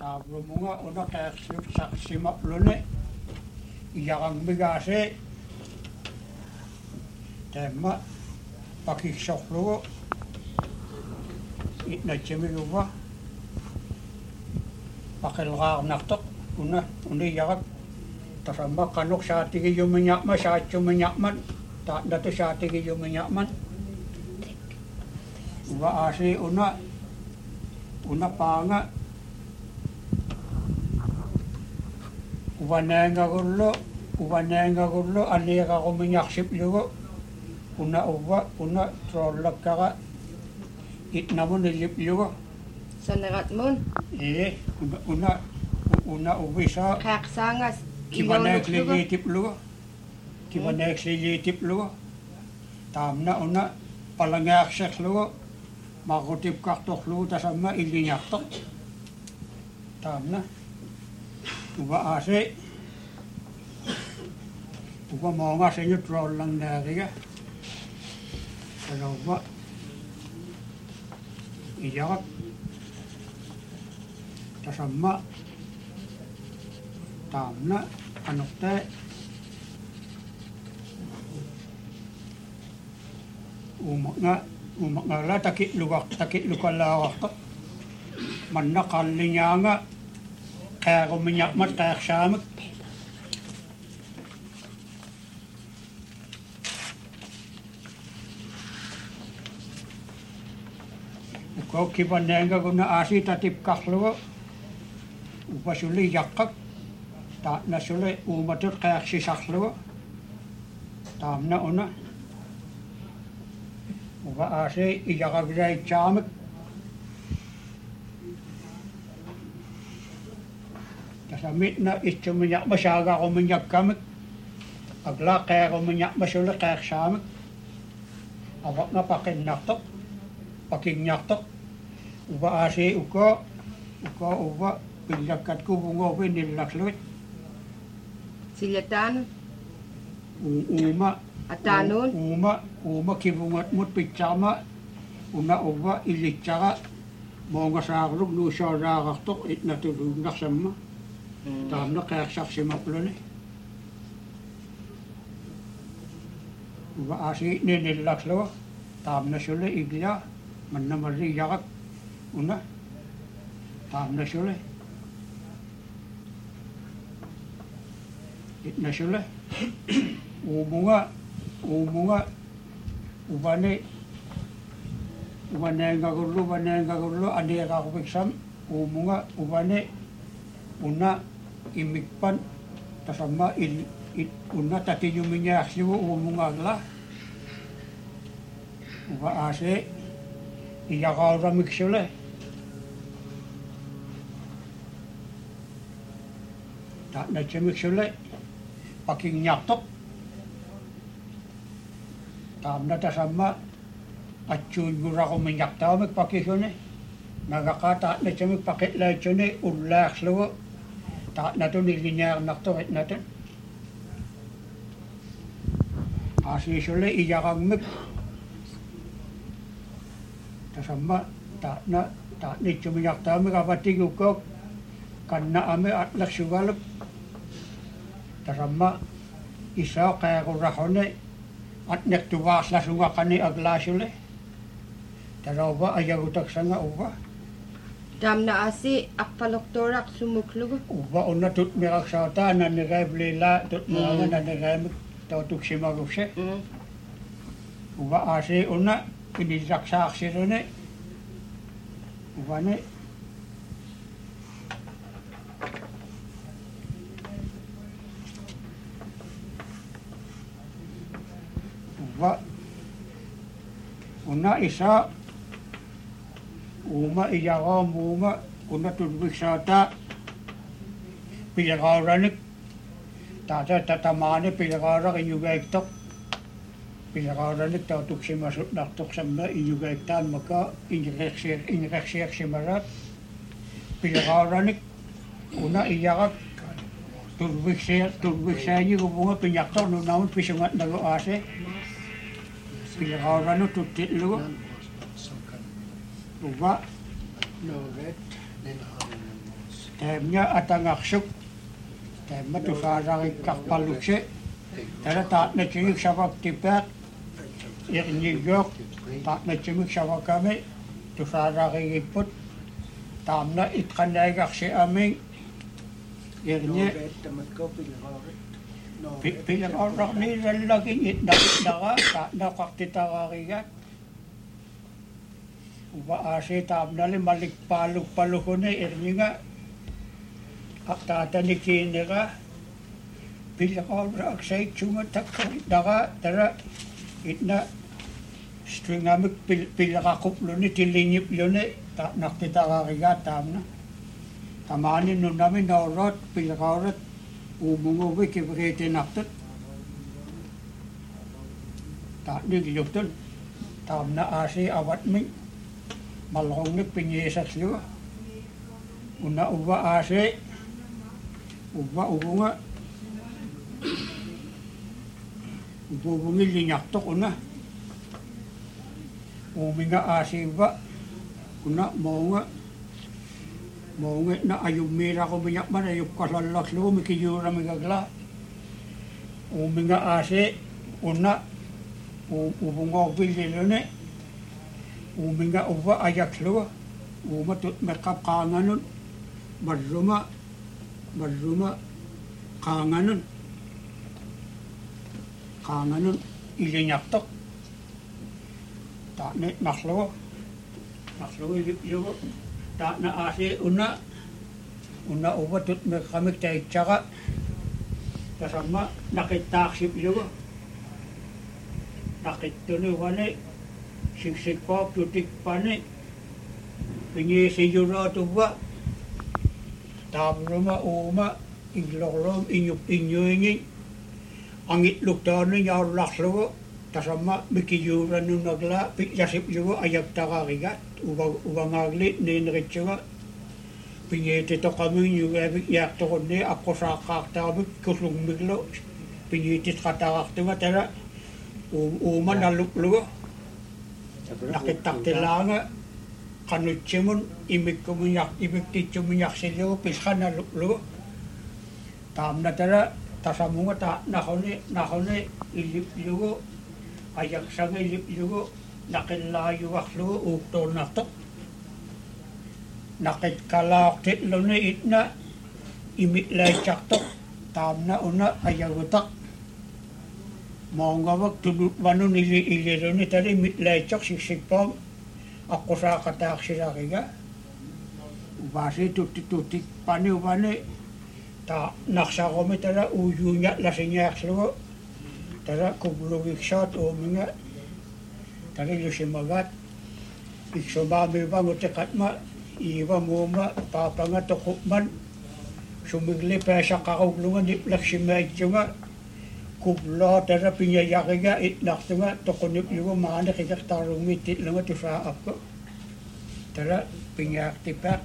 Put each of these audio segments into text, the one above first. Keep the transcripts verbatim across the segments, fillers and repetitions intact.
Taarumunga una qeqsip saqsimapluni iyaranmigaase tamma pakissorlugu itnatsimiguva paqilgaarnartoq una uniyarak tasamma qanuq saatigiyumiñaqma saatsumiñaqman taatnatu saatigiyumiñaqman uva aasi una una paanga uvanangagullu uvanangagullu aliiqarumiñarsipligu una uva una troollakkara itnamun illipligu saneratmun ee una una uvisa qaaqsaangas kivaneeksligiitiplugu kivaneeksligiitiplugu taamna una palangaarserlugu marrutipkartorlugu tasamma illiñartoq taamna uva aase uva moongaseñu troollangaariga sanauva iyarak tasamma taamna anuqtaa uumaqna uumaqnala takitlugar takitlukallaarartoq manna qalliñaanga qaarumiñaqmat qaaqsaamik ukokkipannaangaguna aasitatipkarlugu upasuli yaqqak taatnasuli uumatut qaaqsisarlugu taamna una uva aasi iyaqavilaitsaamik tasamitna itsumiñaqma saagarumiñakkamik agla qaarumiñaqma suli qaaqsaamik avaqna paqinnartoq pakiññartoq uva aasi uko uko uva pillakkatkuvuŋuuvi nillakluit siljataanu uuma ataanuun uuma uuma kivuŋatmut pitsaama una uva illitsara moongasaarluk nuusaaraarartoq itnatuluunnarsamma taamna qaaqsarsimapluni uva aasi ninillakslugu taamna suli iglia mannamalli yarak una taamna suli itna suli uumunga uumunga uvani uvaneengagullu uvaneengagullu aniiqarupiksam uumunga uvani una imikpan tasamma il una tatiyumiñaarsigu uumungagla uva aasi iyaqauramiksuli taatnatsimiksuli pakiññartoq taamna tasamma atsuuñgurarumiñartaamik pakisuni nagaqa taatnatsimik paqitlaitsuni ullaarlugu taatnatun illiñaarnartoq itnatun aasiisuli iyaqammik tasamma taatna taatnitsumiñartaamik avatigukkook kanna'ami atlaqsugaluk tasamma isao qeerurrahuni atneqtuvaarlasungaqani aglaasuli tarauva ayagutaksanga uva tamna asi aqpaloqtoraq sumuklugu uva una tutmiqaksautaa naniqaivlila tutmiqanga naniqaimik tautuksimaguksi uva aasi una inillaqsaarsiruni uvani uva una isa uuma iyaqaamuunga una tutmiqsautaa pilaqauranik taata tatamaani pilaqauraq iyugaiktoq pilaqauranik tautuksimasutnartoqsamma iyugaiktaanmaka inreqsier inreqsiersimarat pilaqauranik una iyaqak turviksier turviksaañigupunga piñaqtor nunamut pisungatnagu aase pilaqauranu tuttitlugu uva No red, then orange. Taamnya atangaqsuk taamma tusaararikkaqpallukse tala taatnatsigik savaktipaaq irniggoq taatnatsigik savakami tusaararigipput taamna itqanaigarsiaming irni pilaqorrarniilallagin itnaqitnara taatnaqartitararigat uba aasi taamnali malikpaalukpalukuni irninga aqtaatanikiinera pilaqorraaksaiktsunga takkaritnara tara itna stringamik pilaqaqupluni tillingipluni taatnaqtitararigat taamna tamaani nunami naurot pilaqorrat umunguvi kivriitinartut taatnigiluktun taamna aasi avatmi malrongnik pingiisasluga una uva aasi uva uvunga uvuvungillinartoq una uuminga aasiiva una mounga mounga na ayummiiraqumiñaqman ayukkalallarlugu mikiyuuramigagla uuminga aasi una uvungoorvilliluni uuminga uva ajaklugu uuma tutmeqqap qaanganun marruma marruma qaanganun qaanganun iliñartoq taane narlugu narlugu iliplugu taana aasi una una uva tutmeqqamik taitsaqa tasamma naqittaaqsiplugu naqittuni uvani siksikpaap tutikpani pingiisiyuruatuva taamruma uuma inglorlum inyup inyuinging angitluktaani yaullarlugu tasamma mikiyuuranunagla pi'lasiplugu ayaktaqarigat uva uvangaagli niineritsuga pingiititoqaming yugaavik yaaqtoqunni aqqusaaqqaartaramik kuslungmiglu pingiititqatarartuga tala uuma nalluklugu naqittaqtilaanga qanutsimun imikkumiñaq imiktitsumiñaqsillugu pilqanalluklugu taamna tala tasamunga ta naquni naquni illiplugu ayaksanga illiplugu naqillaayuarlugu uuktuunartoq naqitkalaaqtitluni itna imitlaitsartoq taamna una ayagutaq maungavak tunutvanun ili ililuni tali imitlaitsoq siksikpaam aqusaaqataaqsilariga uvaasi tutti tuttikpani uvani ta naqsaqumi tala uyuuña lasiñaaqlugu tala kublugiksaat uuminga tali lusimagat iksumaamivanguteqatma iiva muuma paapanga toqupman sumigli peesaqaruglunga niplaksimaitsunga kublaa tala piñayariga itnartunga toquniplugu maani qikertarlungi titlunga tusaaqapku tala piñaaqtipaaq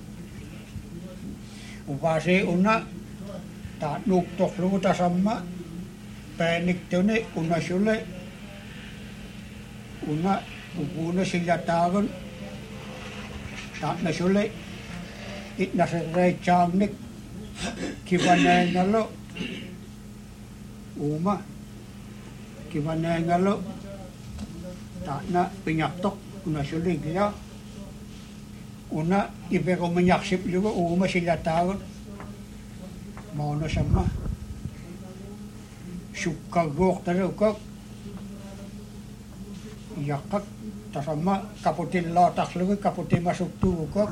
uvaasi una taatnuuktorlugu tasamma paaniktuni unasule una uvuuna sillataagun taatnasule itnaserreitsaangnik kivanaangalu uuma kivanaangalu taatna piñartoq unasule iglia una iperumiñaqsiplugu uuma sillataagun maunusama sukkaguuqtaluukak yaqqak tasamma kaputillaataqlugu kaputimasuktuugukak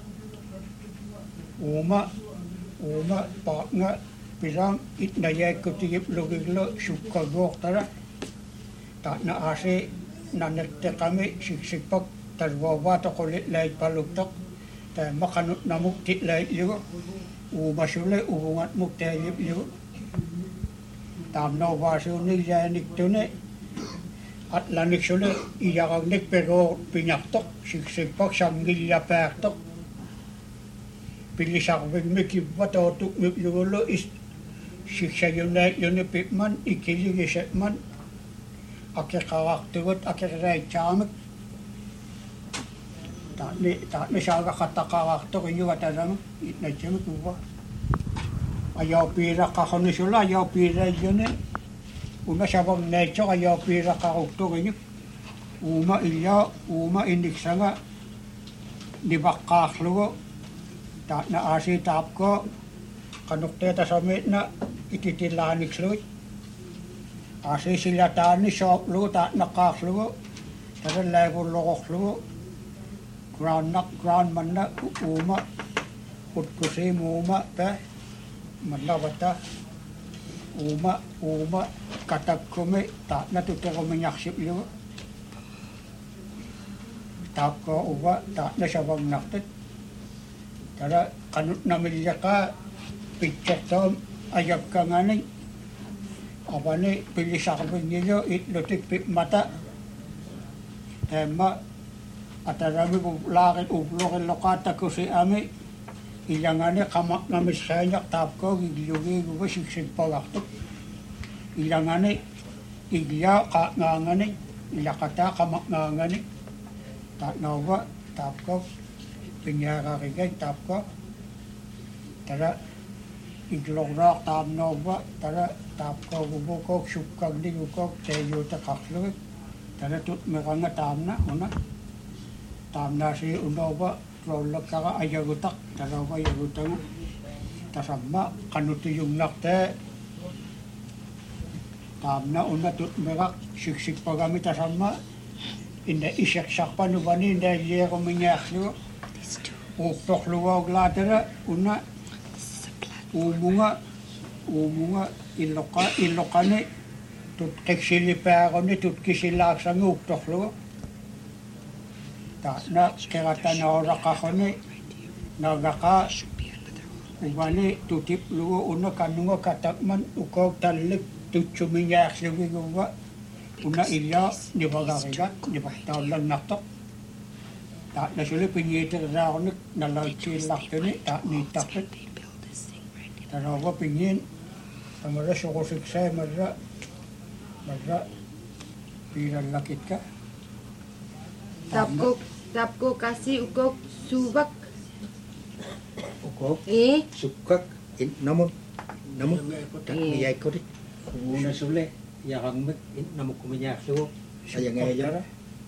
uuma uuma paaqnga pilaang itnayaikkutigiplugilu sukkaguuqtala taatna aasi nanerteqami siksikpak talvauvaatoqulitlaitpaluktoq taamma qanutnamuk titlaitlugu uumasule uvungatmuk taalipligu taamna uvaasiuni iyaaniktuni atlaniksulle iyaqagnik peroo piñartoq siksikpak sangillapaartoq pilisarvigmi kivva tootukmiplugullu is siksayunaayuni pipman ikiligisetman akeqarartugut akerraitsaamik Taatni taatni saaga katakaraartoq inuatalama itnatsama kuva. Ajaupiiraqqarruni sulla ajaupiiraiyyuni una savagnaitsoq ajaupiiraqqaruktuginik uuma illa uuma inniksanga nivaqqaarlugu taatna aasi taapko qanuqteetasamitna ititillaaniksluit aasi silataani sooplugu taatnaqqaarlugu tarallaaivulloqorlugu groundnaq groundmanna uuma utkusi muuma ta manavata uuma uuma katakkumi taatna tuterumiñarsipligu taakko uva taatna savagnartat tara qanutnamillaqa pitsortoom ajakkangani avani pilisarvingilu itlutik pipmata taamma atarami laarin uvlorilloqaatakusi ami ilangani qamaqnamissaaniaq taapko giglugiiguva siksippagartuk ilangani iglia qaangaangani ilaqataa qamaqnaangani taatnauva taapko pinyaararigan taapko tara iglornaaq taamnauva tara taapko guvukok sukkagligukok teeyuutaqarlugik tara tutmiranga taamna una taamnaasi unauva rollakkara ajagutaq tarauva ajagutanga tasamma qanutuyungnartaa taamna una tutmiraq siksippagami tasamma inna iseqsarpanuvani naalliarumiñaarlugu uuptorluguauglaatara una uumunga uumunga illoqa illoqani tutqiksilipaaruni tutkisilaaqsangi uuptorlugu taatna qeratanaoraqarruni nagaqa uvani tutiplugu una kannunga katakman ukook tallik tutsumiñaarlugiguva una illa nivagarigat nivartaullarnartoq taatna suli pingiitirraarnik nalaitsiillartuni taatniittarpit tarauva pingiin tamara suqusiksaa marra marra piilallakitka Tapko tapko kasi ukok subak. Ukok Eh, sukkak in namut namut tak ngiyai ko ri una sule yarangmek in namuk kumiñaarlugu ayangaayara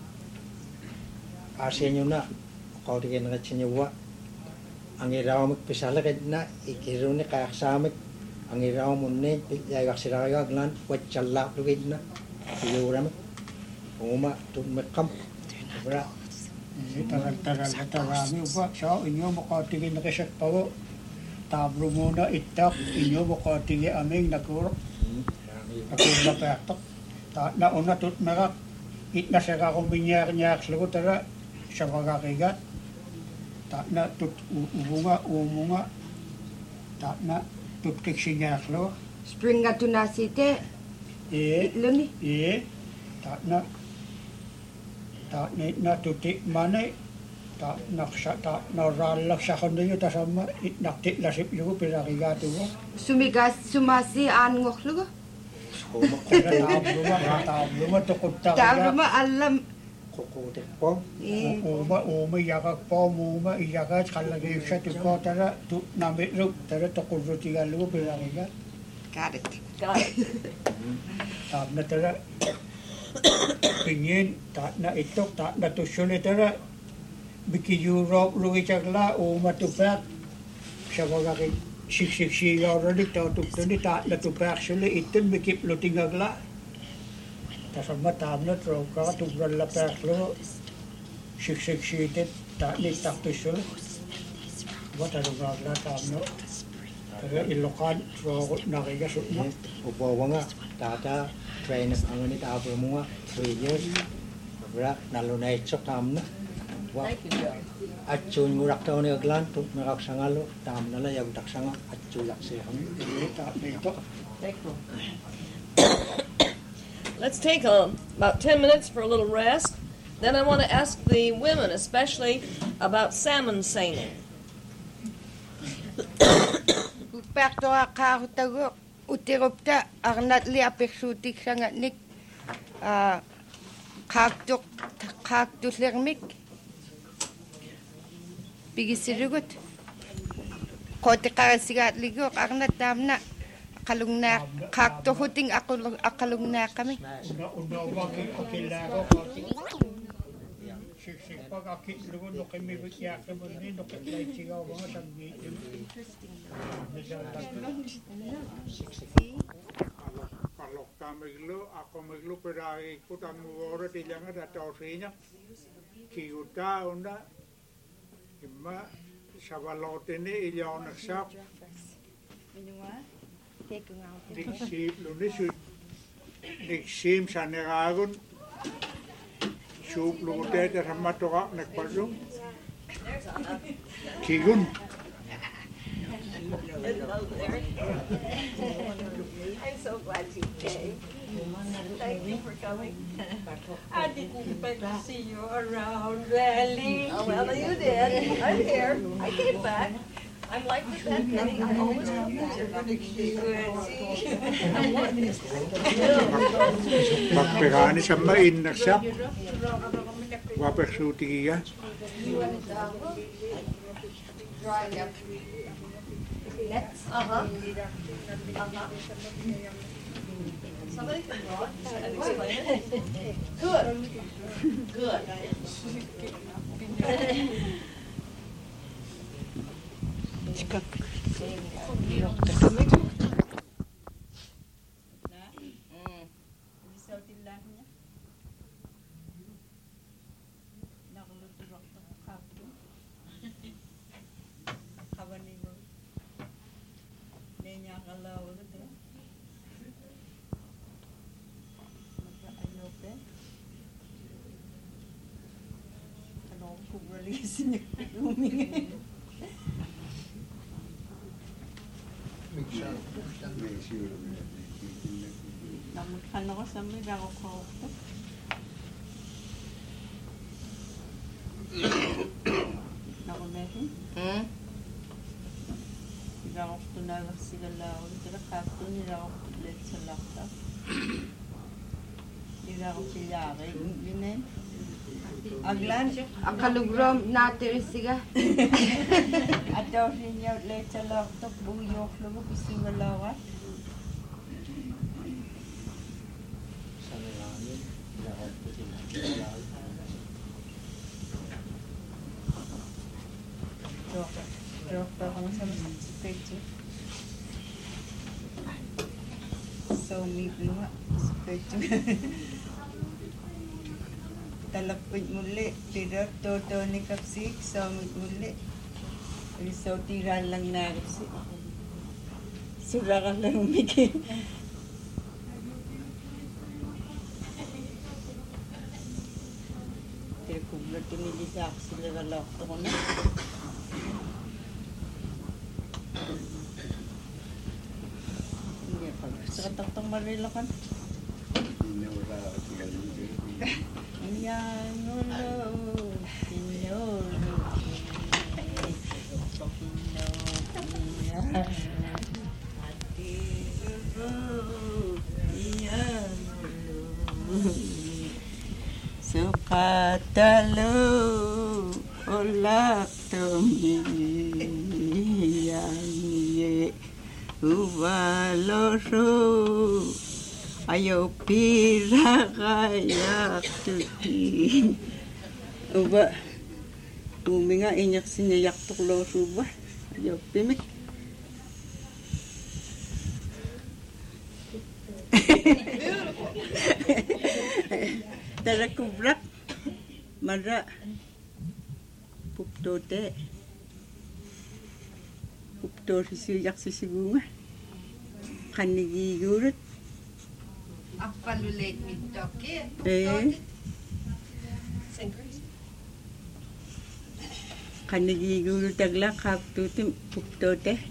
aasiañuna qawtigeneratsiñuwa angiraamek pisalaqitna ikiruni qaarsaamik angiraamunne yaigarsilarigaaglan watsallaarlugitna iyuramek uma tunmeqqam bra taral taral tarami uva so inyo moqatigin nakisakpago tabrumuna ittaq inyo moqatigi aming nakurok nakurlapaartoq taatna una tutmeraq itnaseraqumiñaarñaarlugu tara savagarigat taatna tut umunga umunga taatna tutkiksiñaarlugu springa tunasite ee itluni. ee taatna taatna itna tutik mane taatna taatna raallaqsaqunnigu tasamma itnaqti'lasiplugu pilarigaatugu Sumigas sumasi aan ngoklugo. suma taabluga taabluga tuquttariga Tabruma alam. qoqoteqpo Eh, uuma uuma yaqaqpo uuma iyaqaat qallagiiksatuko tara tu namiruk tara tuqurrutigallugu pilariga got it. taatna tara pingin taatna itok taatna tussuli tara biki Europe lugichagla uuma tupaaq savagari siksiksiigauralik tautuktuni taatna tupaaqsuli ittun mikiplutingagla tasamma taamna trokkaqa tuprallapaaqlugu siksiksiitit taatniittartussuli watalugaagla taamna tara illoqaan trooqutnariga sutna upawanga tata trainer angani taabrumunga three years bra nalunaitso tamna wa achun nguraktauni aglan tut merak sangalo tamna la yang taksanga achulak seham taatniitok Let's take a, about ten minutes for a little rest. Then I want to ask the women, especially about salmon seining. Pertoa qaarutagu utirupta arnatli apiksuutiksangatnik a qaaqtuq qaaqtullermik Pigisirigut. Kote karasigat ligo karna tamna kalungna kakto huting ako akalungna kami. Una una wagi akilaro kasi. Siksik pag akit lugo no kami bigya kami ni no kay sigaw mga tanggi. Kalau kami lu aku meglu perai kutang wora tilang ada tausinya. Kiuta onda imma sabalotene ilyaw naksak. Diksip lunis diksim saneragun sup lute termatoka nakpalung kigun I'm so glad you came. Thank you for coming. I didn't expect to see you around, Valley. Oh, well, you did. I'm here. I came back. I'm like with that Penny. I always come back. Pagpegani sa main naksak wapeksuti ya. Uh-huh. Uh-huh. Somebody can draw and explain it. Good. Good. Namun ako sa mga ako ko. Naku mesin. Hmm. Ila ako tunawag sila lao. Ila kakto nila ako let sa laptop. Ila ako siyari. Ginen. Aglan. Akalugrom natirisiga. Ataw siya let sa laptop. Buyok lugo pisimalawa. Dokter kamu sama sepeda. So mi lima sepeda. Talapit muli, tidak toto ni kapsik, so mi muli. So tiran lang na kapsik. Surakan lang umikit. Kublat ini disak sila galak to ko na. Hindi pa. Sa taktong marilakan. Hindi wala tinggal dito. Ayan, ulo. Pinolo. Ati ulo. Ayan, ulo. Sukatalo olak tomi yang ubaloso ayo pirakayak tuti uba tuminga inyak sinayak tuklo suba ayo pimik Tara kubrak mara puptote pupto sisiyak sisigunga kanigi yurut Apalulit mitoke. eh kanigi yurut agla kaptutim puptote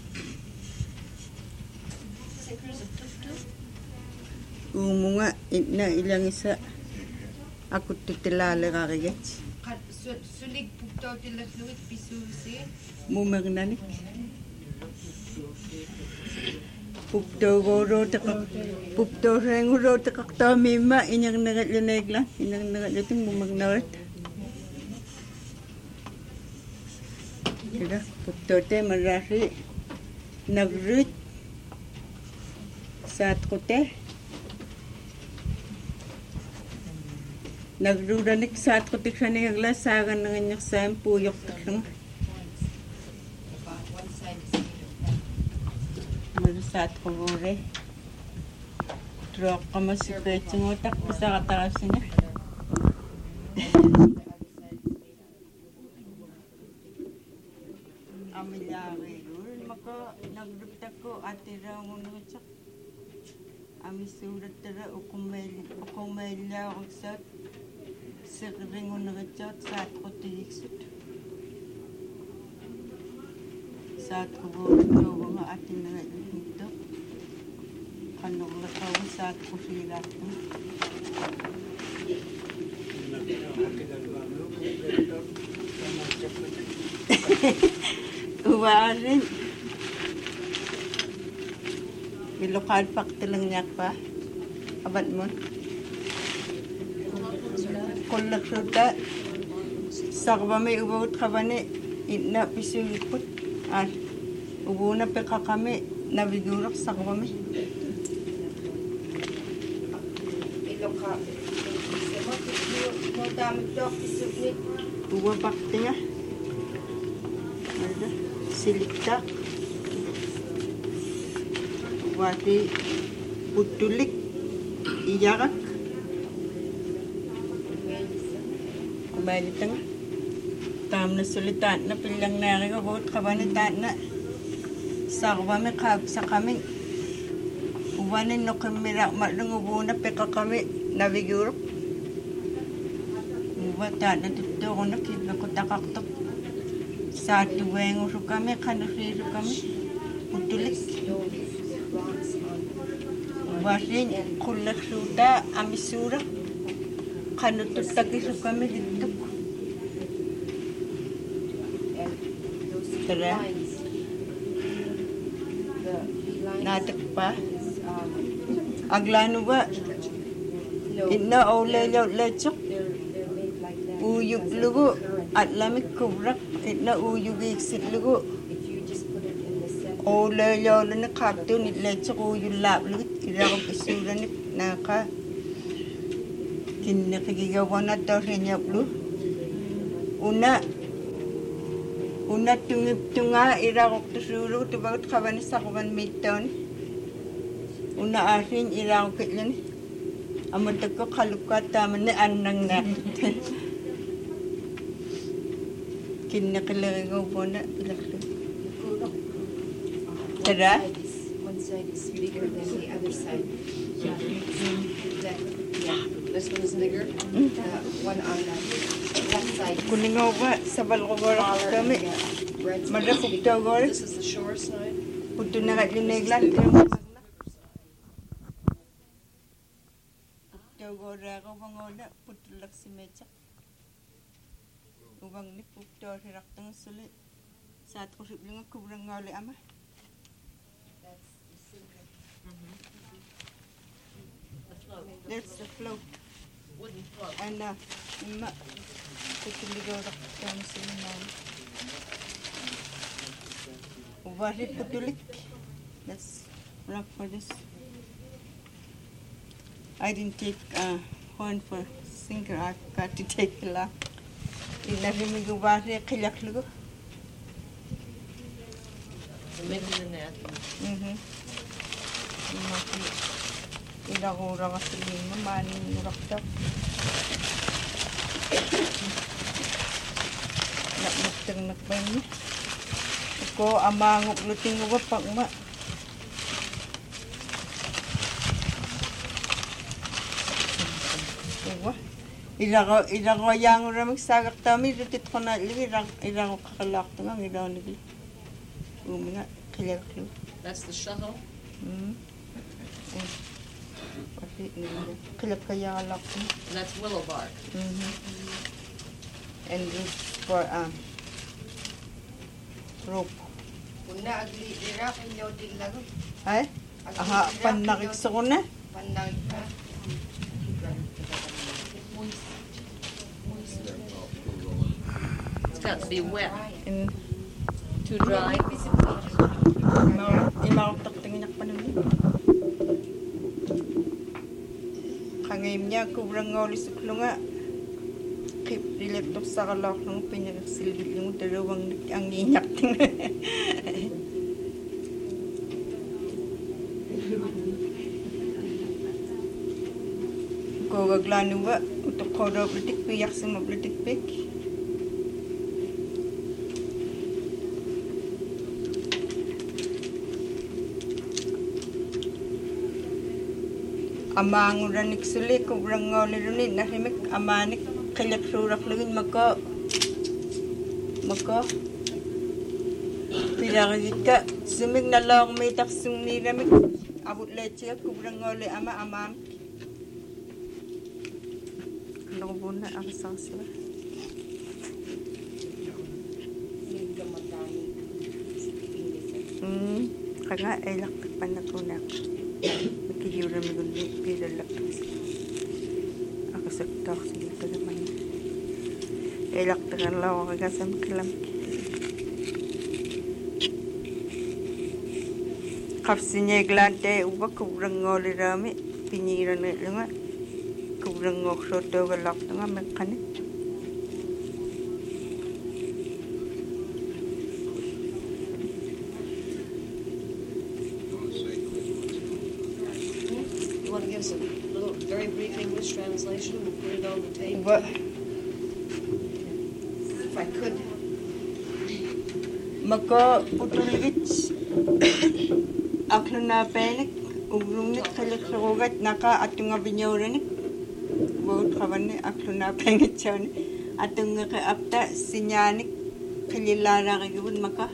umunga ina ilang isa aku tutilala kakagit. Sulig pukto tilasluit pisusi. Mumagnanik. Pukto goro takak pukto reng goro takak tamima inyang nagatlaneg lang inyang nagatlating mumagnarit. Ida puttote marari nagrut saat kote nagruranik saat kote kani agla sagan nanganyak sam puyok takang mar saat ko gore drok kama si peching otak bisa katarasinya amilari ul maka nagrupta ko atira ngunutsak ami surat tara ukumel ukumel aksat sekring ngunutsak saat ko tiiksut saat ko go mga atin na ito kanong lakaw saat ko sirat Uwarin. Bilokad pak tilang niyak pa. Abad mo. Kulak suda. Sakba may ubawot ka ba ni. Ina pisulipot. At ubo na peka kami. Nabigurak sakba may. Bilokad. Mo dami dok isubnit. Uwa pak tiya. Ada silikta. Wati putulik iyarak. Kembali tengah. Tam na sulitan na pilang nari ko bot kabanitan na. Sakwa me kab sa kami. Uwanin no kamera malung ubo na peka kami nabigurok. Uwata na dito ko nakita ko takaktok. Saat duweng uso kami, kanusiro kami, putulik. Wasin, kulak suda, amisura, kanututag iso kami dito. Tara. Natak pa. Aglano ba? Ina o lelaw lechok. Uyuk lugo at lamig kubrak. Itna uyug iksit lugo. O lelaw na nakapto ni lechok uyug lap lugo. Irakong isura ni naka. Kinakigigawa na daw rinyap lu. Una. Una tungip tunga irakong tusuro. Tubagot kaban sa kaban miton. Una asin irakong kitlan. Amatag ko kalukat taman na anang na. Kinakilagay ko po na pilaklo. Tara? One side is bigger than the other side. Yeah. That, yeah. This one is bigger. Uh, one on the left side. Kuning ko ba? Sabal ko ba rin kami? Madakop daw ko rin. This is the shore side. Puto na kaliniglan. Puto ko rin ako bang ola. Puto lak si Mecha. Ubang ni puto hirak tang sulit. Saat ko sibling ko kurang ngoli ama. That's the float. Wooden float. And uh, ma, putuligaw rak tang sulit. Ubari putulik. That's rough for this. I didn't take uh, horn for sinker. I got to take a lot. Inari go bari kilak lugo. Maybe in that. Mhm. Ila ko ra kasi ni maning rakta. Nak muteng nak ban ni. Ko amangok luting ko pag ma. Ewa. Ila ko ila ko yang ra magsagak tami rutit ko na ligi ra ila ko kakalak tanga ila ni. Uminga kilak lu. That's the shuttle. Hmm. Pati kilak kaya alak. And that's willow bark. Mhm. And this for um rope. Una agli ira kinyo din lago. Ay? Aha, panakik sa ko na. Pandag ka. It's got to be wet. And too dry. Imakaptak tinginak pa naman. Kangayim niya, kubrang nga ulit sa kulunga. Kip dileptok sa kalak ng pinagsilbit yung dalawang ang inyak tingnan. Gaglanin ba? Untuk kau dah belitik piyak sama belitik pek. Amang uranik suli kubrang ngoli runit nahimik amanik kalak surak lagin maka maka pilagit ka sumig na lang may taksong niramik abot leche kubrang ngoli ama amang ano ko na ang sasla hmm kaya ay laktak pa na ko na Kiyura mi gundi pila laktas. Ako saktak sila pa naman. Eh laktakan lang ako kagasam kalam. Kapsinya iglante uba kubrang ngoli rami. Pinira na nga. Kubrang ngok soto galak nga mekanik. A little, very brief English translation. We'll put it on the tape. What? If I could. Maka utulit aklo na penik ugrungnik kalak rogat naka atung abinyorenik bot kawan aklo na pengit chon atung ka apta sinyanik kalilara kagibun maka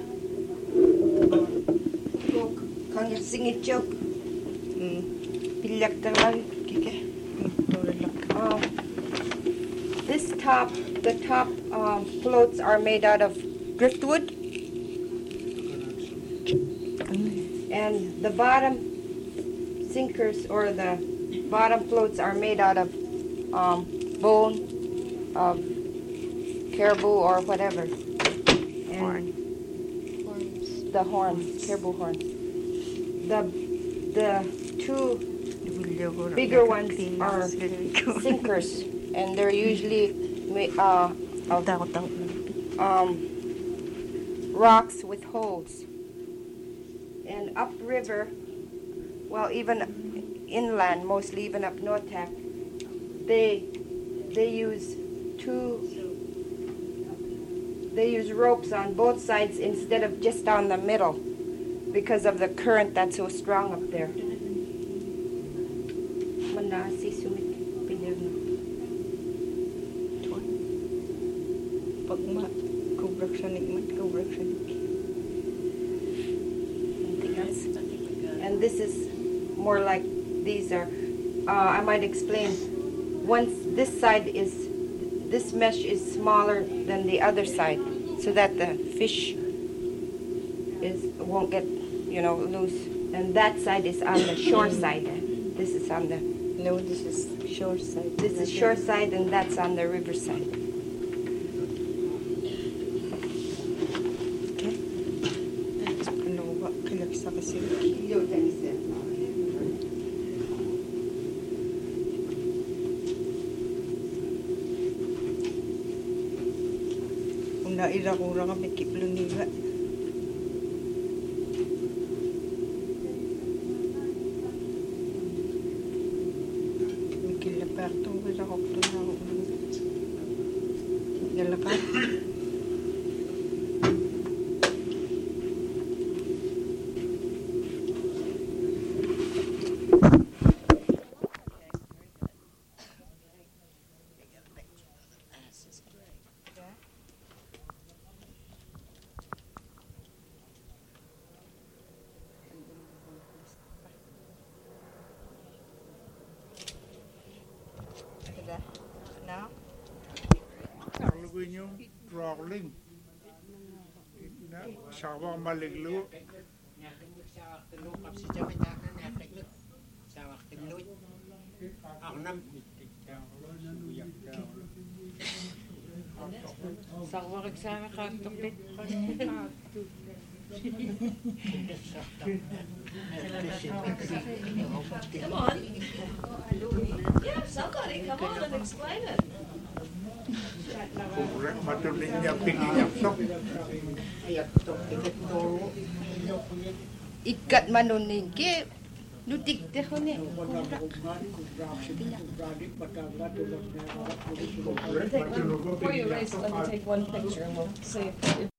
Go, kang singit joke. Pilyak talaga kike. Um, this top, the top um, floats are made out of driftwood, and the bottom sinkers or the bottom floats are made out of um, bone of caribou or whatever. And horns. The horns, caribou horns. The the two bigger ones are sinkers, and they're usually uh, of um, rocks with holes. And upriver, well, even inland, mostly even up North Tack, they they use two. They use ropes on both sides instead of just on the middle, because of the current that's so strong up there. Manasi sumit pilerno. Pag ma kubrak sanik man kubrak sanik. And this is more like these are. Uh, I might explain. Once this side is, this mesh is smaller than the other side, so that the fish is won't get, you know, loose. And that side is on the shore side. This is on the. No, this is shore side. This is shore side, and that's on the river side. Okay. Ano ba kalak sa kasi? Una ira ko ra kami kipluniga. Aperto ira ko to na. Nalaka. Now? Laguin yung rolling. Sawa maliglo. Sarvarik saame kaaktukit. Come on. Yeah, somebody, come on and explain it. Matuloy niya piniyaktok. Ikat manunin ke nutik te hone. Before you erase, let me take one picture and we'll see if